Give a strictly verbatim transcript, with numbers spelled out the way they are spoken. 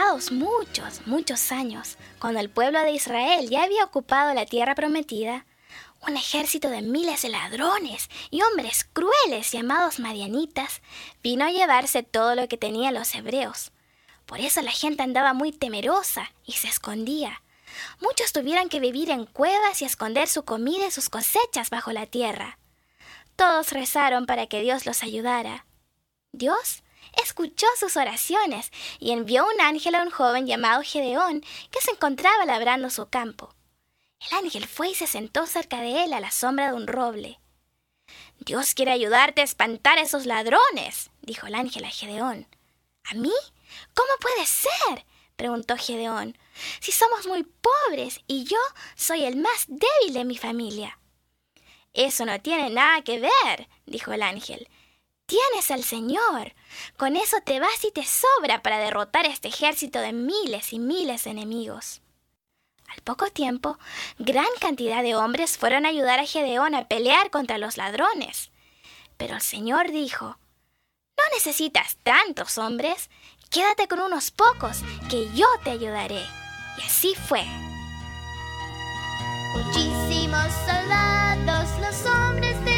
pasados muchos, muchos años, cuando el pueblo de Israel ya había ocupado la tierra prometida, un ejército de miles de ladrones y hombres crueles llamados madianitas vino a llevarse todo lo que tenían los hebreos. Por eso la gente andaba muy temerosa y se escondía. Muchos tuvieron que vivir en cuevas y esconder su comida y sus cosechas bajo la tierra. Todos rezaron para que Dios los ayudara. Dios escuchó sus oraciones y envió un ángel a un joven llamado Gedeón que se encontraba labrando su campo. El ángel fue y se sentó cerca de él a la sombra de un roble. «Dios quiere ayudarte a espantar a esos ladrones», dijo el ángel a Gedeón. «¿A mí? ¿Cómo puede ser?», preguntó Gedeón, «si somos muy pobres y yo soy el más débil de mi familia». «Eso no tiene nada que ver», dijo el ángel. «Tienes al Señor. Con eso te vas y te sobra para derrotar a este ejército de miles y miles de enemigos». Al poco tiempo, gran cantidad de hombres fueron a ayudar a Gedeón a pelear contra los ladrones. Pero el Señor dijo: «No necesitas tantos hombres. Quédate con unos pocos, que yo te ayudaré». Y así fue. Muchísimos soldados, los hombres de